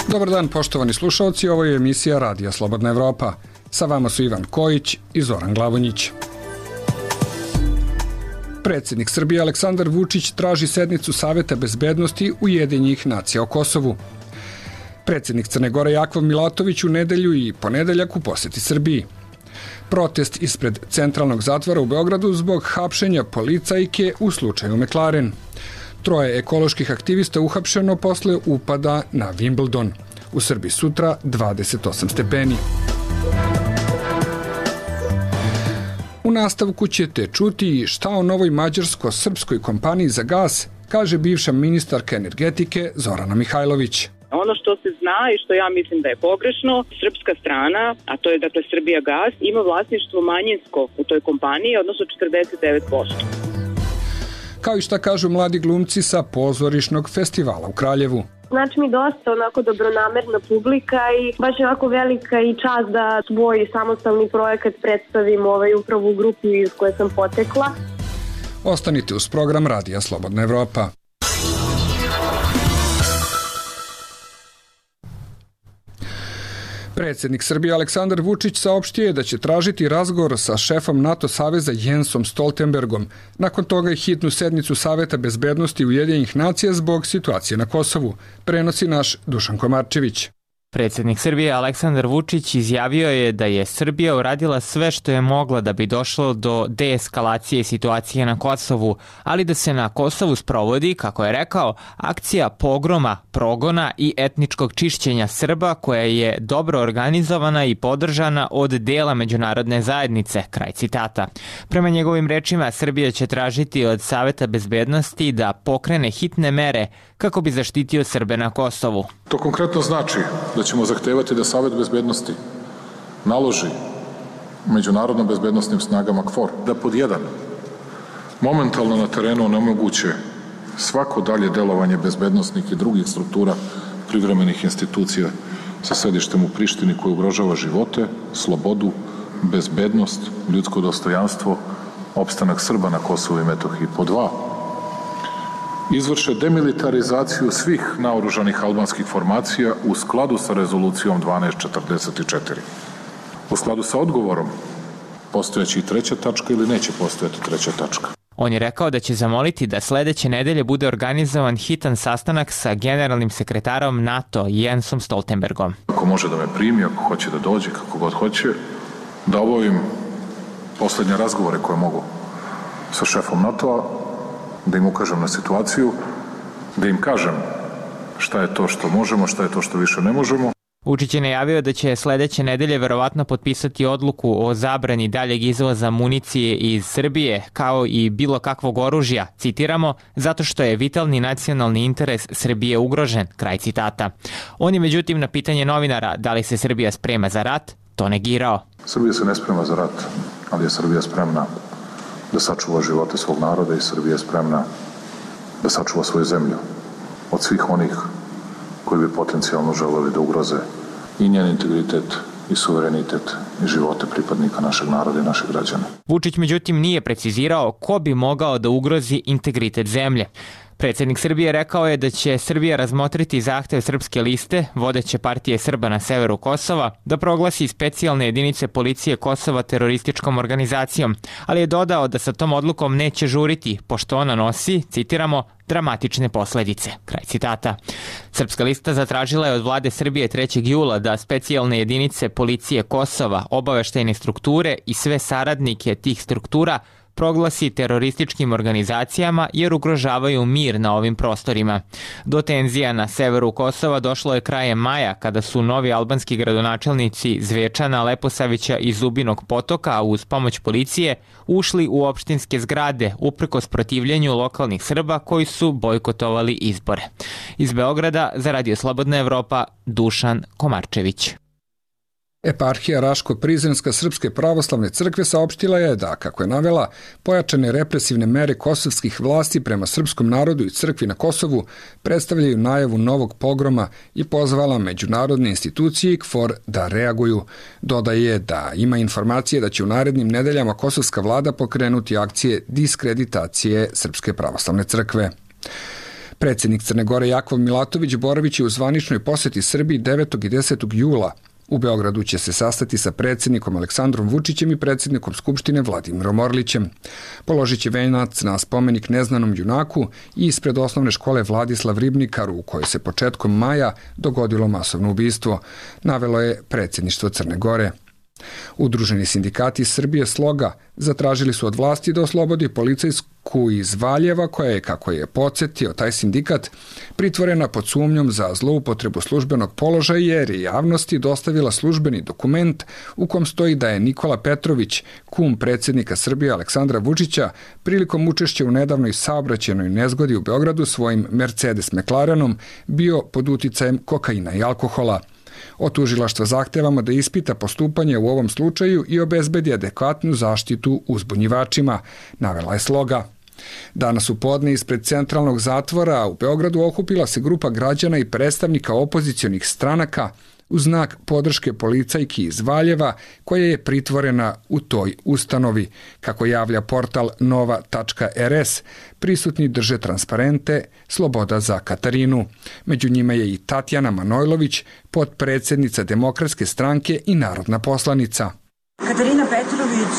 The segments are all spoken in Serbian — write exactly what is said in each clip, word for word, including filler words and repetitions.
Dobar dan, poštovani slušalci, ovo je emisija Radija Slobodna Evropa. Sa vama su Ivan Kojić i Zoran Glavonjić. Predsjednik Srbije Aleksandar Vučić traži sednicu Saveta bezbednosti Ujedinjenih nacija o Kosovu. Predsjednik Crne Gore Jakov Milatović u nedelju i ponedeljak u posjeti Srbiji. Protest ispred centralnog zatvora u Beogradu zbog hapšenja policajke u slučaju McLaren. Troje ekoloških aktivista uhapšeno posle upada na Wimbledon. U Srbiji sutra dvadeset osam stepeni. U nastavku ćete čuti šta o novoj mađarsko-srpskoj kompaniji za gas kaže bivša ministarka energetike Zorana Mihajlović. Ono što se zna i što ja mislim da je pogrešno, srpska strana, a to je dakle Srbijagas, ima vlasništvo manjinsko u toj kompaniji, odnosno četrdeset devet posto. Kao i šta kažu mladi glumci sa pozorišnog festivala u Kraljevu. Znači mi dosta onako dobronamerna publika i baš je ovako velika i čast da svoj samostalni projekat predstavim ovaj, upravo u grupi iz koje sam potekla. Ostanite uz program Radija Slobodna Evropa. Predsjednik Srbije Aleksandar Vučić saopštio je da će tražiti razgovor sa šefom NATO saveza Jensom Stoltenbergom. Nakon toga je hitnu sednicu Saveta bezbednosti Ujedinjenih nacija zbog situacije na Kosovu. Prenosi naš Dušan Komarčević. Predsjednik Srbije Aleksandar Vučić izjavio je da je Srbija uradila sve što je mogla da bi došlo do deeskalacije situacije na Kosovu, ali da se na Kosovu sprovodi, kako je rekao, akcija pogroma, progona i etničkog čišćenja Srba koja je dobro organizovana i podržana od dela međunarodne zajednice, kraj citata. Prema njegovim rečima, Srbija će tražiti od Saveta bezbednosti da pokrene hitne mere kako bi zaštitio Srbe na Kosovu. To konkretno znači da ćemo zahtevati da Savet bezbednosti naloži međunarodno bezbednostnim snagama KFOR da pod jedan momentalno na terenu onemoguće svako dalje delovanje bezbednosnih i drugih struktura privremenih institucija sa sedištem u Prištini koji ugrožava živote, slobodu, bezbednost, ljudsko dostojanstvo, opstanak Srba na Kosovu i Metohiji. Pod dva, izvrše demilitarizaciju svih naoružanih albanskih formacija u skladu sa rezolucijom dvanaest četrdeset četiri. U skladu sa odgovorom, postojeći i treća tačka ili neće postojati treća tačka. On je rekao da će zamoliti da sledeće nedelje bude organizovan hitan sastanak sa generalnim sekretarom NATO Jensom Stoltenbergom. Ako može da me primi, ako hoće da dođe, kako god hoće, da obavim poslednje razgovore koje mogu sa šefom NATO-a, da im ukažem na situaciju, da im kažem šta je to što možemo, šta je to što više ne možemo. Vučić je najavio da će sledeće nedelje verovatno potpisati odluku o zabrani daljeg izvoza municije iz Srbije, kao i bilo kakvog oružja, citiramo, zato što je vitalni nacionalni interes Srbije ugrožen, kraj citata. On je međutim na pitanje novinara da li se Srbija sprema za rat, to negirao. Srbija se ne sprema za rat, ali je Srbija spremna da sačuva živote svog naroda i Srbija je spremna da sačuva svoju zemlju od svih onih koji bi potencijalno želeli da ugroze i njen integritet i suverenitet i živote pripadnika našeg naroda i naših građana. Vučić međutim nije precizirao ko bi mogao da ugrozi integritet zemlje. Predsjednik Srbije rekao je da će Srbija razmotriti zahtev Srpske liste, vodeće partije Srba na severu Kosova, da proglasi specijalne jedinice policije Kosova terorističkom organizacijom, ali je dodao da sa tom odlukom neće žuriti, pošto ona nosi, citiramo, dramatične posledice, kraj citata. Srpska lista zatražila je od vlade Srbije trećeg jula da specijalne jedinice policije Kosova, obaveštajne strukture i sve saradnike tih struktura proglasi terorističkim organizacijama jer ugrožavaju mir na ovim prostorima. Do tenzija na severu Kosova došlo je krajem maja kada su novi albanski gradonačelnici Zvečana, Leposavića i Zubinog Potoka uz pomoć policije ušli u opštinske zgrade uprkos protivljenju lokalnih Srba koji su bojkotovali izbore. Iz Beograda za Radio Slobodna Evropa, Dušan Komarčević. Eparhija Raško-Prizrenska Srpske pravoslavne crkve saopštila je da, kako je navela, pojačane represivne mere kosovskih vlasti prema srpskom narodu i crkvi na Kosovu predstavljaju najavu novog pogroma i pozvala međunarodne institucije i KFOR da reaguju. Dodaje da ima informacije da će u narednim nedeljama kosovska vlada pokrenuti akcije diskreditacije Srpske pravoslavne crkve. Predsjednik Crne Gore Jakov Milatović boravić je u zvaničnoj poseti Srbiji devetog i desetog jula. U Beogradu će se sastati sa predsjednikom Aleksandrom Vučićem i predsjednikom Skupštine Vladimirom Orlićem. Položit će venac na spomenik neznanom junaku i ispred osnovne škole Vladislav Ribnikar, u kojoj se početkom maja dogodilo masovno ubistvo, navelo je predsjedništvo Crne Gore. Udruženi sindikati Srbije Sloga zatražili su od vlasti da oslobodi policajsku iz Valjeva, koja je, kako je podsjetio taj sindikat, pritvorena pod sumnjom za zloupotrebu službenog položaja jer je javnosti dostavila službeni dokument u kom stoji da je Nikola Petrović, kum predsjednika Srbije Aleksandra Vučića, prilikom učešća u nedavnoj saobraćajnoj nezgodi u Beogradu svojim Mercedes McLarenom bio pod uticajem kokaina i alkohola. Od tužilaštva zahtevamo da ispita postupanje u ovom slučaju i obezbedi adekvatnu zaštitu uzbunjivačima, navela je Sloga. Danas u podne ispred centralnog zatvora u Beogradu okupila se grupa građana i predstavnika opozicionih stranaka u znak podrške policajki iz Valjeva, koja je pritvorena u toj ustanovi. Kako javlja portal nova tačka er es, prisutni drže transparente "Sloboda za Katarinu". Među njima je i Tatjana Manojlović, potpredsjednica Demokratske stranke i narodna poslanica. Katarina Petrović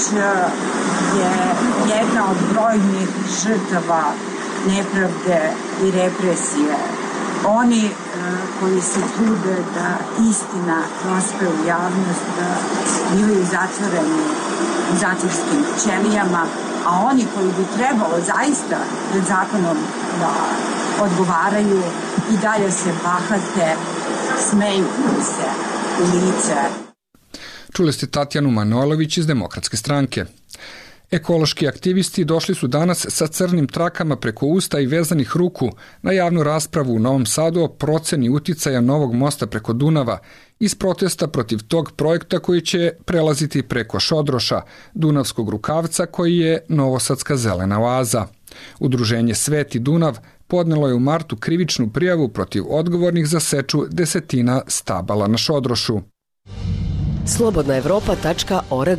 je jedna od brojnih žrtava nepravde i represije. Oni koji se trude da istina prospe u javnost, da bivaju zatvoreni u zatvorskim ćelijama, a oni koji bi trebalo zaista pred zakonom da odgovaraju i dalje se bahate, smeju se u lice. Čuli ste Tatjanu Manojlović iz Demokratske stranke. Ekološki aktivisti došli su danas sa crnim trakama preko usta i vezanih ruku na javnu raspravu u Novom Sadu o proceni uticaja novog mosta preko Dunava iz protesta protiv tog projekta koji će prelaziti preko Šodroša, Dunavskog rukavca koji je novosadska zelena oaza. Udruženje Sveti Dunav podnelo je u martu krivičnu prijavu protiv odgovornih za seču desetina stabala na Šodrošu. slobodna evropa tačka org.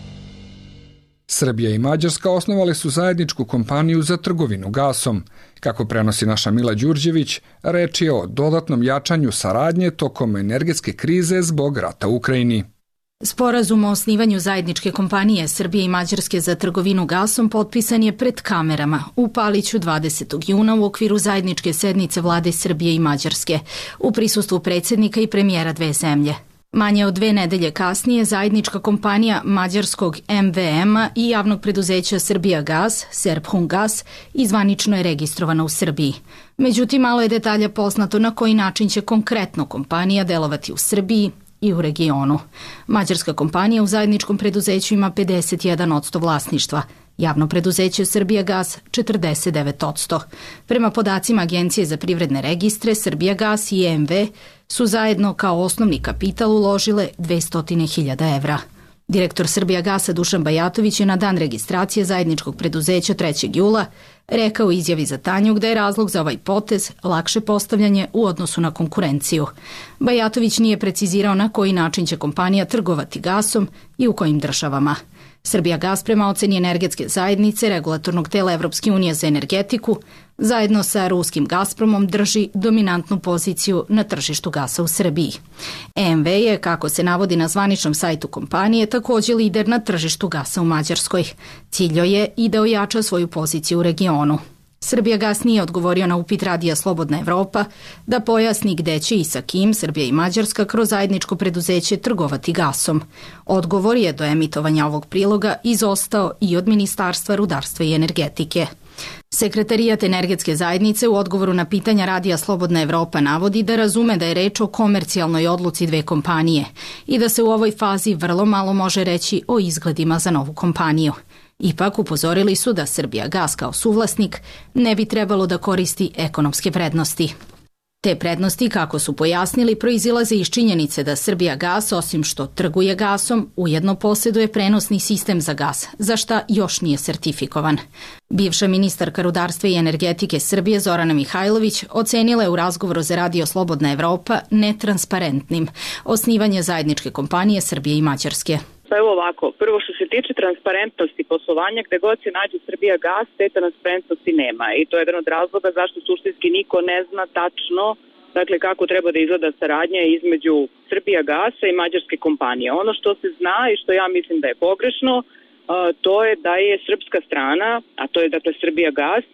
Srbija i Mađarska osnovale su zajedničku kompaniju za trgovinu gasom. Kako prenosi naša Mila Đurđević, reč je o dodatnom jačanju saradnje tokom energetske krize zbog rata u Ukrajini. Sporazum o osnivanju zajedničke kompanije Srbije i Mađarske za trgovinu gasom potpisan je pred kamerama u Paliću dvadesetog juna u okviru zajedničke sednice vlade Srbije i Mađarske u prisustvu predsjednika i premijera dve zemlje. Manje od dve nedelje kasnije zajednička kompanija mađarskog em ve ema i javnog preduzeća Srbijagas, Serbhungas, izvanično je registrovana u Srbiji. Međutim, malo je detalja poznato na koji način će konkretno kompanija delovati u Srbiji i u regionu. Mađarska kompanija u zajedničkom preduzeću ima pedeset jedan posto vlasništva, javno preduzeće Srbijagas četrdeset devet posto. Prema podacima Agencije za privredne registre, Srbijagas i em ve su zajedno kao osnovni kapital uložile dvesta hiljada evra. Direktor Srbijagasa Dušan Bajatović je na dan registracije zajedničkog preduzeća trećeg jula rekao u izjavi za Tanjug da je razlog za ovaj potez lakše postavljanje u odnosu na konkurenciju. Bajatović nije precizirao na koji način će kompanija trgovati gasom i u kojim državama. Srbijagas prema oceni energetske zajednice regulatornog tela Evropske unije za energetiku zajedno sa ruskim Gazpromom drži dominantnu poziciju na tržištu gasa u Srbiji. em ve je, kako se navodi na zvaničnom sajtu kompanije, također lider na tržištu gasa u Mađarskoj. Cilj je i da ojača svoju poziciju u regionu. Srbijagas nije odgovorio na upit radija Slobodna Evropa da pojasni gde će i sa kim Srbija i Mađarska kroz zajedničko preduzeće trgovati gasom. Odgovor je do emitovanja ovog priloga izostao i od Ministarstva rudarstva i energetike. Sekretarijat energetske zajednice u odgovoru na pitanja radija Slobodna Evropa navodi da razume da je reč o komercijalnoj odluci dve kompanije i da se u ovoj fazi vrlo malo može reći o izgledima za novu kompaniju. Ipak upozorili su da Srbijagas kao suvlasnik ne bi trebalo da koristi ekonomske prednosti. Te prednosti, kako su pojasnili, proizilaze iz činjenice da Srbijagas, osim što trguje gasom, ujedno posjeduje prenosni sistem za gas, za šta još nije sertifikovan. Bivša ministarka rudarstva i energetike Srbije Zorana Mihajlović ocenila je u razgovoru za radio Slobodna Evropa netransparentnim osnivanje zajedničke kompanije Srbije i Mađarske. Pa evo ovako, prvo što se tiče transparentnosti poslovanja, gde god se nađe Srbija gas, te transparentnosti nema i to je jedan od razloga zašto suštinski niko ne zna tačno dakle kako treba da izgleda saradnja između Srbija gasa i mađarske kompanije. Ono što se zna i što ja mislim da je pogrešno, to je da je srpska strana, a to je dakle Srbija gas,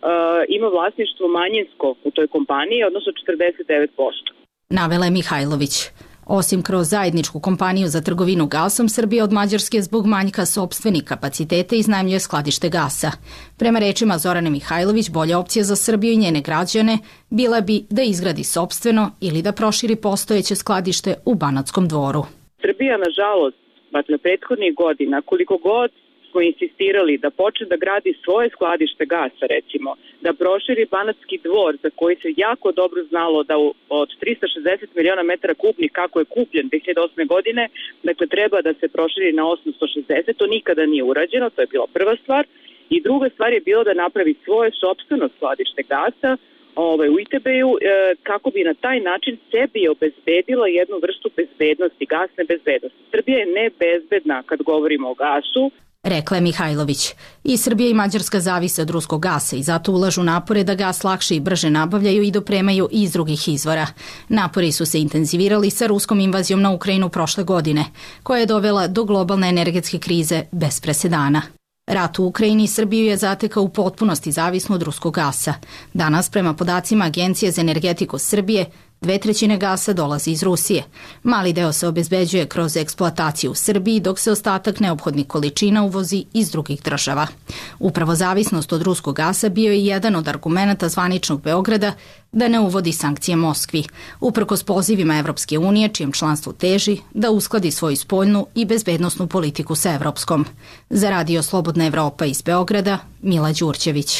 ima vlasništvo manjinsko u toj kompaniji, odnosno četrdeset devet posto. Navela je Mihajlović. Osim kroz zajedničku kompaniju za trgovinu gasom, Srbija od Mađarske zbog manjka sopstvenih kapaciteta iznajmljuje skladište gasa. Prema rečima Zorane Mihajlović, bolja opcija za Srbiju i njene građane bila bi da izgradi sopstveno ili da proširi postojeće skladište u Banatskom Dvoru. Srbija, nažalost, dakle, prethodnih godina, koliko god smo insistirali da počne da gradi svoje skladište gasa, recimo, da proširi Banatski Dvor, za koji se jako dobro znalo da od trista šezdeset miliona metara kubnih, kako je kupljen dve hiljade osme godine, dakle, treba da se proširi na osamsto šezdeset, to nikada nije urađeno, to je bila prva stvar. I druga stvar je bilo da napravi svoje sopstveno skladište gasa ovaj, u I T B-u, e, kako bi na taj način sebi obezbedila jednu vrstu bezbednosti, gasne bezbednosti. Srbija je nebezbedna kad govorimo o gasu, rekla je Mihajlović. I Srbija i Mađarska zavise od ruskog gasa i zato ulažu napore da gas lakše i brže nabavljaju i dopremaju iz drugih izvora. Napori su se intenzivirali sa ruskom invazijom na Ukrajinu prošle godine, koja je dovela do globalne energetske krize bez presedana. Rat u Ukrajini Srbiju je zatekao u potpunosti zavisnu od ruskog gasa. Danas, prema podacima Agencije za energetiku Srbije, dve trećine gasa dolazi iz Rusije. Mali deo se obezbeđuje kroz eksploataciju u Srbiji, dok se ostatak neophodnih količina uvozi iz drugih država. Upravo zavisnost od ruskog gasa bio je jedan od argumenata zvaničnog Beograda da ne uvodi sankcije Moskvi, uprkos pozivima Evropske unije, čijem članstvu teži da uskladi svoju spoljnu i bezbednosnu politiku sa evropskom. Za Radio Slobodna Evropa iz Beograda, Mila Đurđević.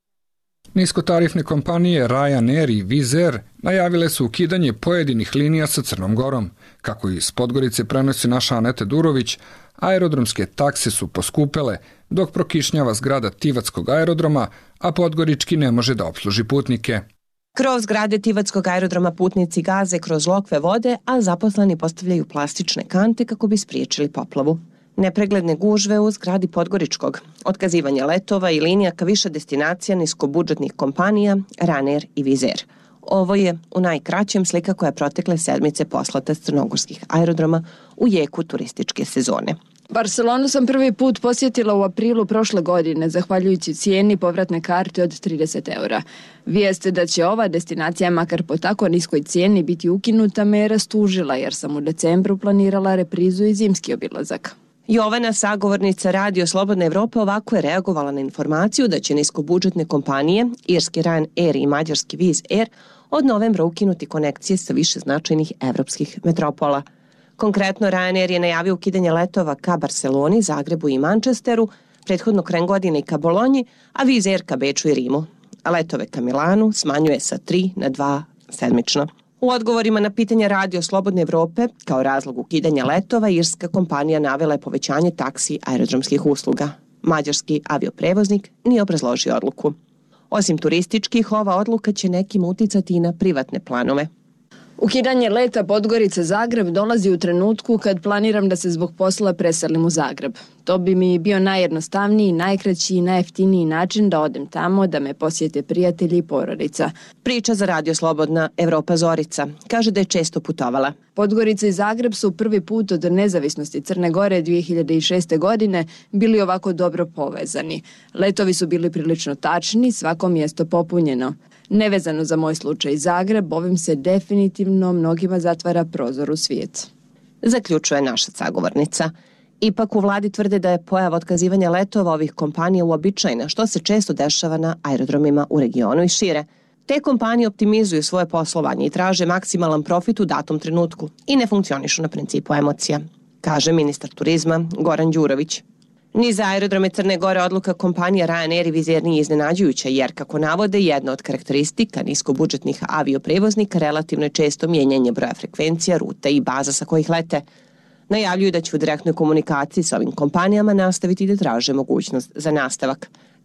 Niskotarifne kompanije Ryanair i Wizz Air najavile su ukidanje pojedinih linija sa Crnom Gorom. Kako iz Podgorice prenosi naša Aneta Durović, aerodromske takse su poskupele, dok prokišnjava zgrada Tivatskog aerodroma, a Podgorički ne može da opsluži putnike. Kroz zgrade Tivatskog aerodroma putnici gaze kroz lokve vode, a zaposleni postavljaju plastične kante kako bi spriječili poplavu. Nepregledne gužve u zgradi Podgoričkog, otkazivanje letova i linija ka više destinacija niskobudžetnih kompanija Ryanair i Wizz Air. Ovo je u najkraćem slika koja je protekle sedmice poslata s crnogorskih aerodroma u jeku turističke sezone. Barcelonu sam prvi put posjetila u aprilu prošle godine, zahvaljujući cijeni povratne karte od trideset eura. Vijest da će ova destinacija makar po tako niskoj cijeni biti ukinuta me je rastužila, jer sam u decembru planirala reprizu i zimski obilazak. Jovana, sagovornica Radio Slobodna Evropa, ovako je reagovala na informaciju da će niskobudžetne kompanije, irski Ryanair i mađarski Wizz Air, od novembra ukinuti konekcije sa više značajnih evropskih metropola. Konkretno, Ryanair je najavio ukidanje letova ka Barceloni, Zagrebu i Manchesteru, prethodno krajem godine i ka Bolonji, a Wizz Air ka Beču i Rimu. A letove ka Milanu smanjuje sa tri na dva sedmično. U odgovorima na pitanja Radio Slobodne Evrope, kao razlog ukidanja letova, irska kompanija navela je povećanje taksi aerodromskih usluga. Mađarski avioprevoznik nije obrazložio odluku. Osim turističkih, ova odluka će nekim uticati i na privatne planove. Ukidanje leta Podgorica-Zagreb dolazi u trenutku kad planiram da se zbog posla preselim u Zagreb. To bi mi bio najjednostavniji, najkraći i najjeftiniji način da odem tamo, da me posjete prijatelji i porodica. Priča za Radio Slobodna Evropa Zorica. Kaže da je često putovala. Podgorica i Zagreb su prvi put od nezavisnosti Crne Gore dvije hiljade šeste. godine bili ovako dobro povezani. Letovi su bili prilično tačni, svako mjesto popunjeno. Nevezano za moj slučaj Zagreb, ovim se definitivno mnogima zatvara prozor u svijet. Zaključuje naša sagovornica. Ipak u vladi tvrde da je pojava otkazivanja letova ovih kompanija uobičajena, što se često dešava na aerodromima u regionu i šire. Te kompanije optimizuju svoje poslovanje i traže maksimalan profit u datom trenutku i ne funkcionišu na principu emocija, kaže ministar turizma Goran Đurović. Ni za aerodrome Crne Gore odluka kompanija Ryanair i Wizz Air nije iznenađujuća, jer, kako navode, jedna od karakteristika niskobudžetnih avioprevoznika relativno je često mijenjanje broja frekvencija, ruta i baza sa kojih lete. Najavljuju da će u direktnoj komunikaciji s ovim kompanijama nastaviti da traže mogućnost za nastavak.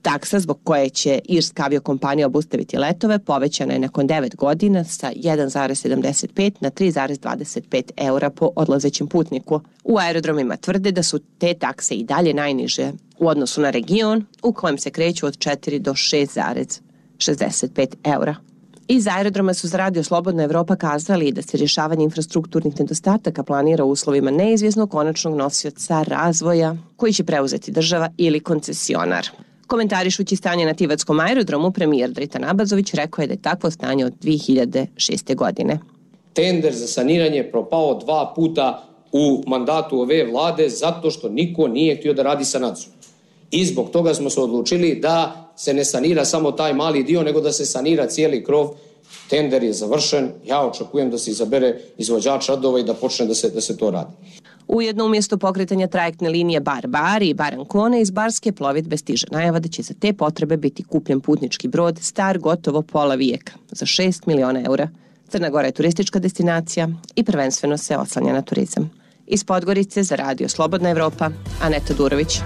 Taksa zbog koje će irska aviokompanija obustaviti letove povećana je nakon devet godina sa jedan zarez sedamdeset pet na tri zarez dvadeset pet eura po odlazećem putniku. U aerodromima tvrde da su te takse i dalje najniže u odnosu na region u kojem se kreću od četiri do šest zarez šezdeset pet eura. Iz aerodroma su za Radio Slobodna Evropa kazali da se rješavanje infrastrukturnih nedostataka planira u uslovima neizvjesnog konačnog nosioca razvoja koji će preuzeti država ili koncesionar. Komentarišući stanje na Tivatskom aerodromu, premijer Dritan Abazović rekao je da je takvo stanje od dvije hiljade šeste. godine. Tender za saniranje je propao dva puta u mandatu ove vlade zato što niko nije htio da radi sanaciju. I zbog toga smo se odlučili da se ne sanira samo taj mali dio, nego da se sanira cijeli krov. Tender je završen, ja očekujem da se izabere izvođač radova i da počne da se, da se to radi. Ujedno umjesto pokretanja trajektne linije Bar-Bar i Bar-Ancona iz barske plovidbe stiže najava da će za te potrebe biti kupljen putnički brod star gotovo pola vijeka za šest miliona eura. Crna Gora je turistička destinacija i prvenstveno se oslanja na turizam. Iz Podgorice za Radio Slobodna Evropa, Aneta Durović.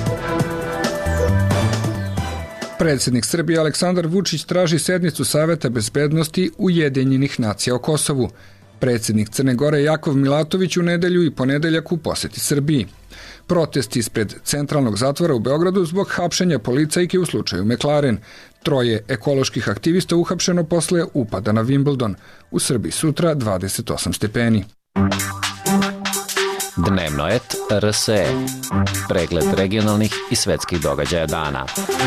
Predsjednik Srbije Aleksandar Vučić traži sednicu Saveta bezbednosti Ujedinjenih nacija o Kosovu. Predsjednik Crne Gore Jakov Milatović u nedelju i ponedeljak u posjeti Srbiji. Protesti ispred centralnog zatvora u Beogradu zbog hapšenja policajke u slučaju McLaren. Troje ekoloških aktivista uhapšeno posle upada na Wimbledon. U Srbiji sutra dvadeset osam stepeni. Dnevno et R S E. Pregled regionalnih i svetskih događaja dana.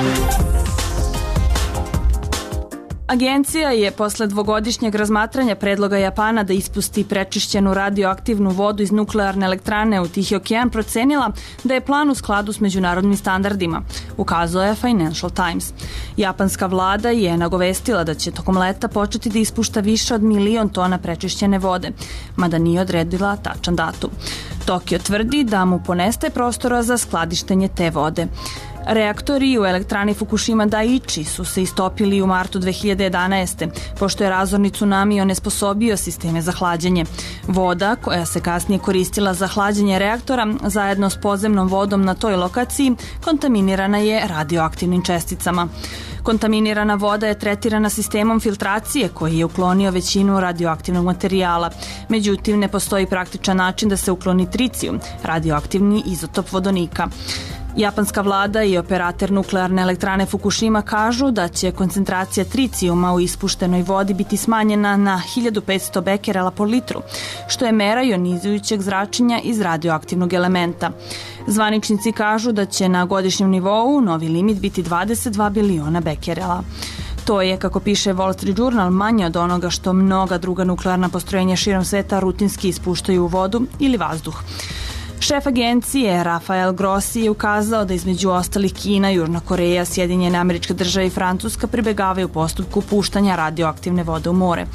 Agencija je posle dvogodišnjeg razmatranja predloga Japana da ispusti prečišćenu radioaktivnu vodu iz nuklearne elektrane u Tihi okean procenila da je plan u skladu s međunarodnim standardima, ukazuje je Financial Times. Japanska vlada je nagovestila da će tokom leta početi da ispušta više od milion tona prečišćene vode, mada nije odredila tačan datum. Tokio tvrdi da mu ponestaje prostora za skladištenje te vode. Reaktori u elektrani Fukushima Daiichi su se istopili u martu dve hiljade jedanaeste. pošto je razorni tsunami onesposobio sisteme za hlađenje. Voda, koja se kasnije koristila za hlađenje reaktora, zajedno s podzemnom vodom na toj lokaciji, kontaminirana je radioaktivnim česticama. Kontaminirana voda je tretirana sistemom filtracije koji je uklonio većinu radioaktivnog materijala. Međutim, ne postoji praktičan način da se ukloni tricijum, radioaktivni izotop vodonika. Japanska vlada i operator nuklearne elektrane Fukushima kažu da će koncentracija tricijuma u ispuštenoj vodi biti smanjena na hiljadu petsto bekerela po litru, što je mera ionizujućeg zračenja iz radioaktivnog elementa. Zvaničnici kažu da će na godišnjem nivou novi limit biti dvadeset dva biliona bekerela. To je, kako piše Wall Street Journal, manje od onoga što mnoga druga nuklearna postrojenja širom sveta rutinski ispuštaju u vodu ili vazduh. Šef agencije Rafael Grossi je ukazao da između ostalih Kina, Južna Koreja, Sjedinjene Američke Države i Francuska pribegavaju postupku puštanja radioaktivne vode u more.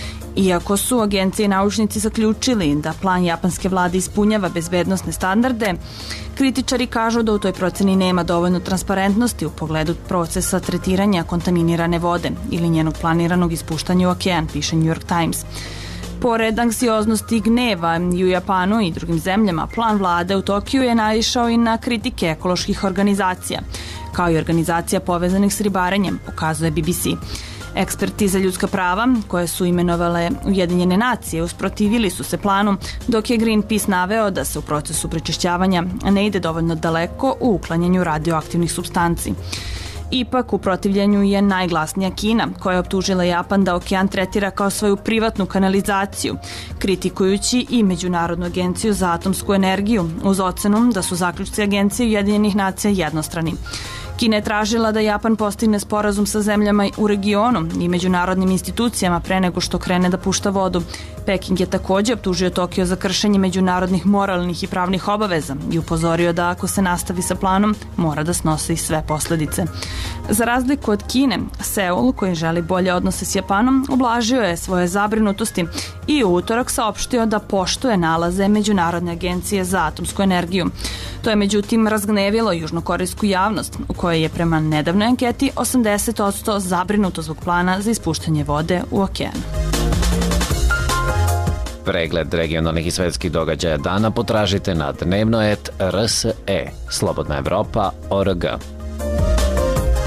Iako su agencije i naučnici zaključili da plan japanske vlade ispunjava bezbednosne standarde, kritičari kažu da u toj proceni nema dovoljno transparentnosti u pogledu procesa tretiranja kontaminirane vode ili njenog planiranog ispuštanja u okean, piše New York Times. Pored anksioznosti i gneva i u Japanu i drugim zemljama, plan vlade u Tokiju je naišao i na kritike ekoloških organizacija, kao i organizacija povezanih s ribarenjem, pokazuje B B C. Eksperti za ljudska prava, koje su imenovale Ujedinjene nacije, usprotivili su se planu, dok je Greenpeace naveo da se u procesu prečišćavanja ne ide dovoljno daleko u uklanjanju radioaktivnih supstanci. Ipak, u protivljenju je najglasnija Kina, koja je optužila Japan da okean tretira kao svoju privatnu kanalizaciju, kritikujući i Međunarodnu agenciju za atomsku energiju, uz ocenu da su zaključci Agencije Ujedinjenih nacija jednostrani. Kina je tražila da Japan postigne sporazum sa zemljama u regionu i međunarodnim institucijama pre nego što krene da pušta vodu. Peking je također optužio Tokio za kršenje međunarodnih moralnih i pravnih obaveza i upozorio da ako se nastavi sa planom, mora da snosi sve posledice. Za razliku od Kine, Seul, koji želi bolje odnose s Japanom, ublažio je svoje zabrinutosti i u utorak saopštio da poštuje nalaze Međunarodne agencije za atomsku energiju. To je međutim razgnevilo južnokorejsku javnost, u kojoj je prema nedavnoj anketi osamdeset posto zabrinuto zbog plana za ispuštanje vode u okean. Pregled regionalnih i svetskih događaja dana potražite na dnevno et R S E, Slobodna Evropa, O R G.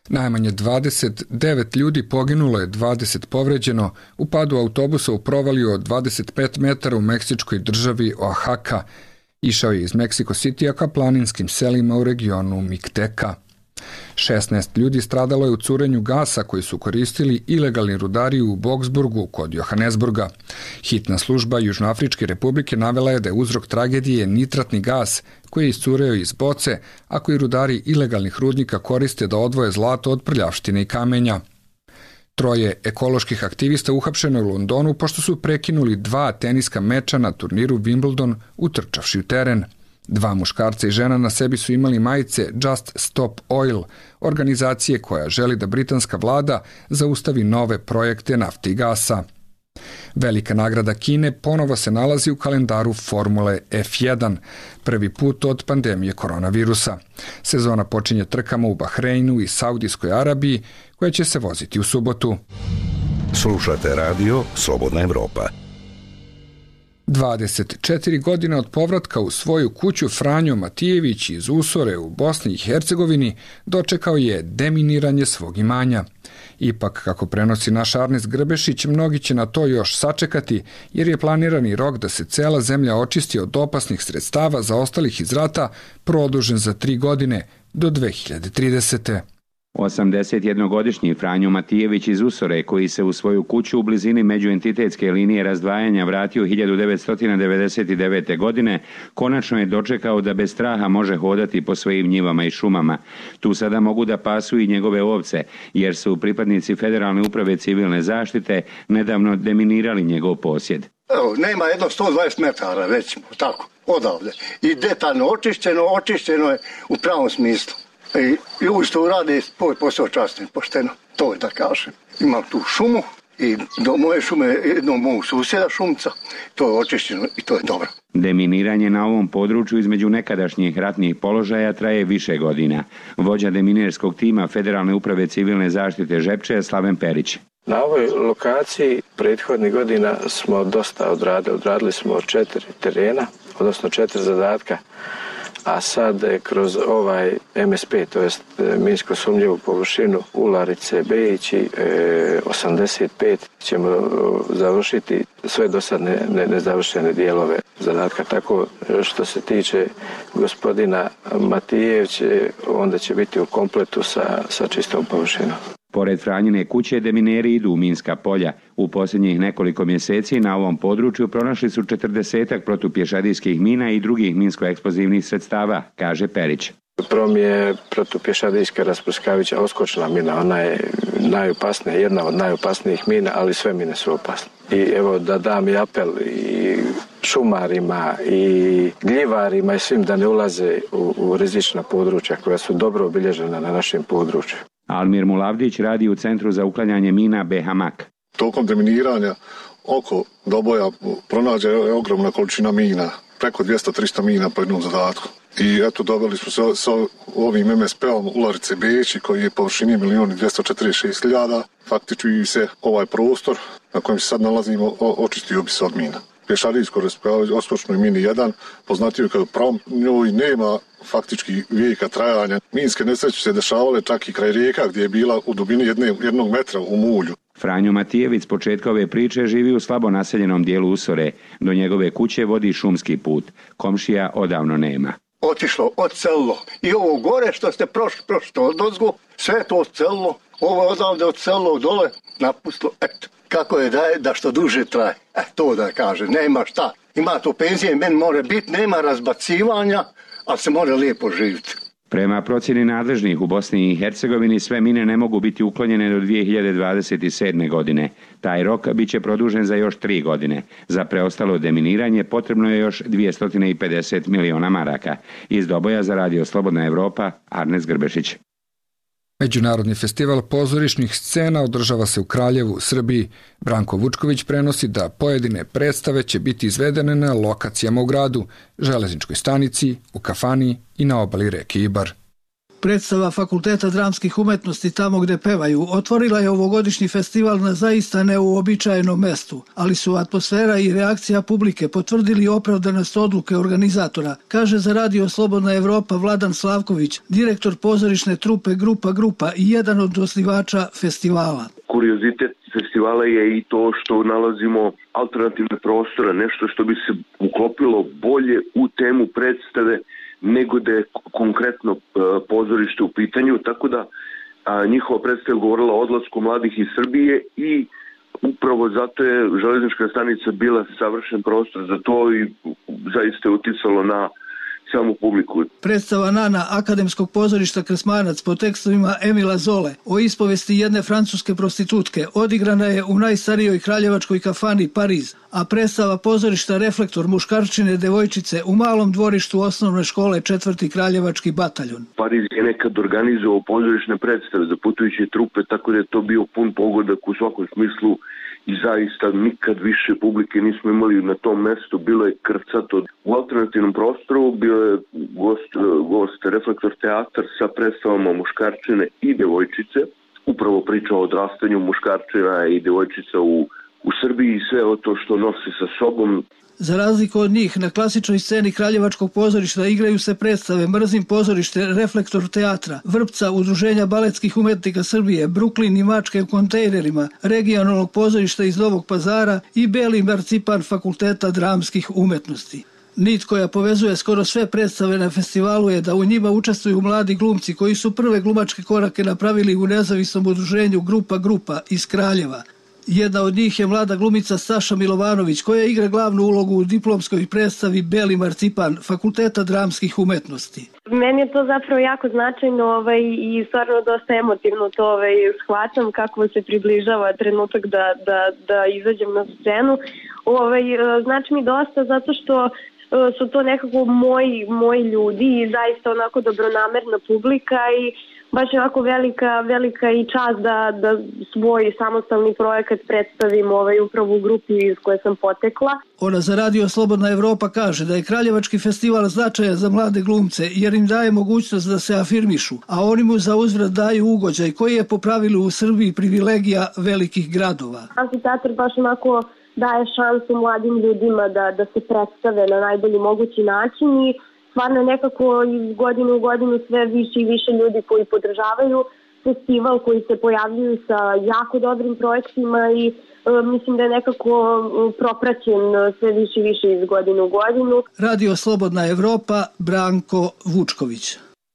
Najmanje dvadeset devet ljudi poginulo je, dvadeset povređeno u padu autobusa u provaliju od dvadeset pet metara u meksičkoj državi Oaxaca. Išao je iz Meksiko Citya ka planinskim selima u regionu Mixteca. šesnaest ljudi stradalo je u curenju gasa koji su koristili ilegalni rudari u Boksburgu kod Johannesburga. Hitna služba Južnoafričke republike navela je da je uzrok tragedije nitratni gas koji je iscureo iz boce, a koji rudari ilegalnih rudnika koriste da odvoje zlato od prljavštine i kamenja. Troje ekoloških aktivista uhapšeno je u Londonu pošto su prekinuli dva teniska meča na turniru Wimbledon utrčavši u teren. Dva muškarca i žena na sebi su imali majice Just Stop Oil, organizacije koja želi da britanska vlada zaustavi nove projekte nafte i gasa. Velika nagrada Kine ponovo se nalazi u kalendaru Formule F jedan, prvi put od pandemije koronavirusa. Sezona počinje trkama u Bahreinu i Saudijskoj Arabiji, koja će se voziti u subotu. Slušate radio Slobodna Evropa. dvadeset četiri godine od povratka u svoju kuću Franjo Matijević iz Usore u Bosni i Hercegovini dočekao je deminiranje svog imanja. Ipak, kako prenosi naš Arnes Grbešić, mnogi će na to još sačekati, jer je planirani rok da se cela zemlja očisti od opasnih sredstava zaostalih iz rata produžen za tri godine do dve hiljade tridesete. osamdesetjednogodišnji Franjo Matijević iz Usore, koji se u svoju kuću u blizini međuentitetske linije razdvajanja vratio hiljadu devetsto devedeset devete. godine, konačno je dočekao da bez straha može hodati po svojim njivama i šumama. Tu sada mogu da pasu i njegove ovce, jer su pripadnici Federalne uprave civilne zaštite nedavno deminirali njegov posjed. Evo, nema jedno sto dvadeset metara, recimo, tako, odavde. I detaljno očišćeno, očišćeno je u pravom smislu. I ljudi što rade svoj posao časno i pošteno, to je da kažem. Imam tu šumu i do moje šume jednog mog susjeda šumca, to je očišćeno i to je dobro. Deminiranje na ovom području između nekadašnjih ratnih položaja traje više godina. Vođa deminerskog tima Federalne uprave civilne zaštite Žepče Slaven Perić. Na ovoj lokaciji prethodnih godina smo dosta odradili. Odradili smo četiri terena, odnosno četiri zadatka. A sad kroz ovaj M S P, to jest minsko sumnjivu površinu Ularice, Bejići, osamdeset pet, ćemo završiti sve dosadne nezavršene dijelove zadatka. Tako što se tiče gospodina Matijevića, onda će biti u kompletu sa, sa čistom površinom. Pored Franjine kuće demineri idu u minska polja. U posljednjih nekoliko mjeseci na ovom području pronašli su četrdesetak protupješadijskih mina i drugih minsko-eksplozivnih sredstava, kaže Perić. Prvo mi je protupješadijska rasprskavića oskočna mina, ona je najopasnija, jedna od najopasnijih mina, ali sve mine su opasne. I evo da dam i apel i šumarima i gljivarima i svim da ne ulaze u, u rizična područja koja su dobro obilježena na našem području. Almir Mulavdić radi u Centru za uklanjanje mina Behamak. Tokom deminiranja oko Doboja pronađe je ogromna količina mina, preko dvjesto do tristo mina po jednom zadatku. I eto, dobili smo se sa ovim M S P-om Ularice Bejići, koji je površini milijun dvjesto četrdeset šest hiljada. Faktički se ovaj prostor na kojem se sad nalazimo očistio bi se od mina. Pješadijsko rasprskavanje oskočnoj mini jedan, poznatiju kao prom, njoj nema faktički vijeka trajanja. Minske nesreće se dešavale čak i kraj rijeka gdje je bila u dubini jedne, jednog metra u mulju. Franjo Matijević s početka ove priče živi u slabo naseljenom dijelu Usore. Do njegove kuće vodi šumski put. Komšija odavno nema. Otišlo, odcelilo. I ovo gore što ste prošli, prošli odozgo, sve to odcelilo. Ovo je odavde odcelilo dole, napustilo, eto. Kako je da je da što duže traje. E, to da kaže, nema šta. Ima to penzije, meni mora biti, nema razbacivanja, ali se mora lijepo živjeti. Prema procjeni nadležnih u Bosni i Hercegovini sve mine ne mogu biti uklonjene do dvije hiljade dvadeset sedme. godine. Taj rok bit će produžen za još tri godine. Za preostalo deminiranje potrebno je još dvjesto pedeset miliona maraka. Iz Doboja za radio Slobodna Evropa, Arnes Grbešić. Međunarodni festival pozorišnih scena održava se u Kraljevu, Srbiji. Branko Vučković prenosi da pojedine predstave će biti izvedene na lokacijama u gradu, železničkoj stanici, u kafani i na obali reke Ibar. Predstava Fakulteta dramskih umetnosti Tamo gde pevaju otvorila je ovogodišnji festival na zaista neuobičajenom mestu, ali su atmosfera i reakcija publike potvrdili opravdanost odluke organizatora, kaže za Radio Slobodna Evropa Vladan Slavković, direktor pozorišne trupe Grupa Grupa i jedan od osnivača festivala. Kuriozitet festivala je i to što nalazimo alternativne prostore, nešto što bi se uklopilo bolje u temu predstave nego da je konkretno pozorište u pitanju, tako da a, njihova predstava govorila o odlasku mladih iz Srbije i upravo zato je železnička stanica bila savršen prostor za to i zaista je uticalo na samu publiku. Predstava Nana Akademskog pozorišta Krsmanac po tekstovima Emila Zole o ispovesti jedne francuske prostitutke odigrana je u najstarijoj kraljevačkoj kafani Pariz, a predstava pozorišta Reflektor muškarčine devojčice u malom dvorištu osnovne škole četvrti kraljevački bataljon. Pariz je nekad organizovao pozorišne predstave za putujuće trupe, tako da je to bio pun pogodak u svakom smislu i zaista nikad više publike nismo imali na tom mestu, bilo je krcato. U alternativnom prostoru bio je gost, gost Reflektor teatar sa predstavama muškarčine i devojčice, upravo priča o odrastanju muškarčina i devojčica u, u Srbiji i sve o to što nosi sa sobom. Za razliku od njih, na klasičnoj sceni Kraljevačkog pozorišta igraju se predstave Mrzim pozorište, Reflektor teatra, Vrpca, Udruženja baletskih umetnika Srbije, Bruklin i Mačke u kontejnerima, Regionalnog pozorišta iz Novog Pazara i Beli marcipan Fakulteta dramskih umetnosti. Nit koja povezuje skoro sve predstave na festivalu je da u njima učestvuju mladi glumci koji su prve glumačke korake napravili u nezavisnom udruženju Grupa Grupa iz Kraljeva. Jedna od njih je mlada glumica Saša Milovanović, koja igra glavnu ulogu u diplomskoj predstavi Beli marcipan Fakulteta dramskih umetnosti. Meni je to zapravo jako značajno ovaj, i stvarno dosta emotivno to ovaj, shvatam kako se približava trenutak da, da, da izađem na scenu. Ovaj, znači mi dosta zato što su to nekako moji, moji ljudi i zaista onako dobronamerna publika i baš je ovako velika, velika i čast da, da svoj samostalni projekat predstavim ovaj, upravo u grupi iz koje sam potekla. Ona za Radio Slobodna Evropa kaže da je Kraljevački festival značajan za mlade glumce jer im daje mogućnost da se afirmišu, a oni mu za uzvrat daju ugođaj koji je po pravilu u Srbiji privilegija velikih gradova. Amfiteatar baš onako daje šansu mladim ljudima da, da se predstave na najbolji mogući način i stvarno nekako iz godine u godinu sve više i više ljudi koji podržavaju festival, koji se pojavljuju sa jako dobrim projektima i e, mislim da je nekako propraćen sve više i više iz godine u godinu. Radio Slobodna Evropa, Branko Vučković.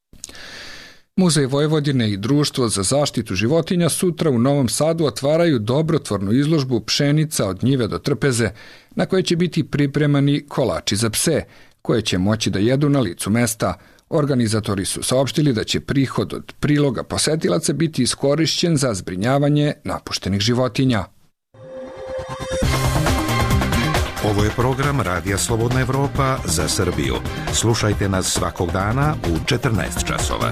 Muzej Vojvodine i Društvo za zaštitu životinja sutra u Novom Sadu otvaraju dobrotvornu izložbu Pšenica od njive do trpeze, na kojoj će biti pripremani kolači za pse, koje će moći da jedu na licu mesta. Organizatori su saopštili da će prihod od priloga posetilaca biti iskorišćen za zbrinjavanje napuštenih životinja. Ovo je program Radija Slobodna Evropa za Srbiju. Slušajte nas svakog dana u četrnaest časova.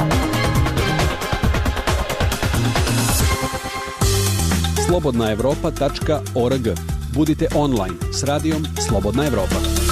slobodna evropa tačka org. Budite online s radijom Slobodna Evropa.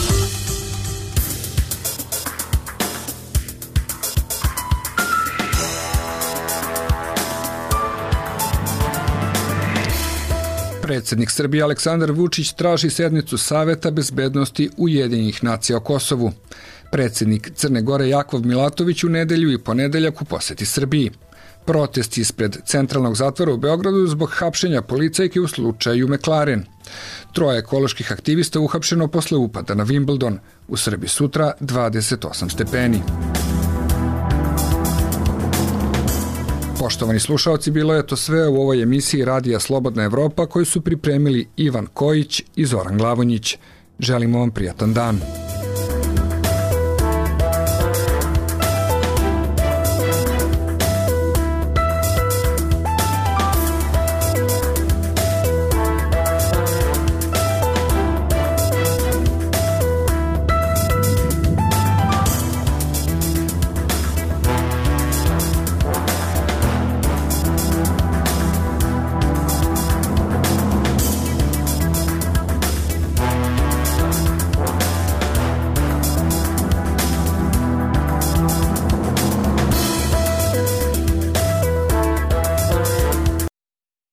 Predsjednik Srbije Aleksandar Vučić traži sednicu Saveta bezbednosti Ujedinjenih nacija o Kosovu. Predsjednik Crne Gore Jakov Milatović u nedelju i ponedeljak u poseti Srbiji. Protesti ispred centralnog zatvora u Beogradu zbog hapšenja policajke u slučaju McLaren. Troje ekoloških aktivista uhapšeno posle upada na Wimbledon. U Srbiji sutra dvadeset osam stepeni. Poštovani slušaoci, bilo je to sve u ovoj emisiji Radija Slobodna Evropa koju su pripremili Ivan Kojić i Zoran Glavonjić. Želimo vam prijatan dan.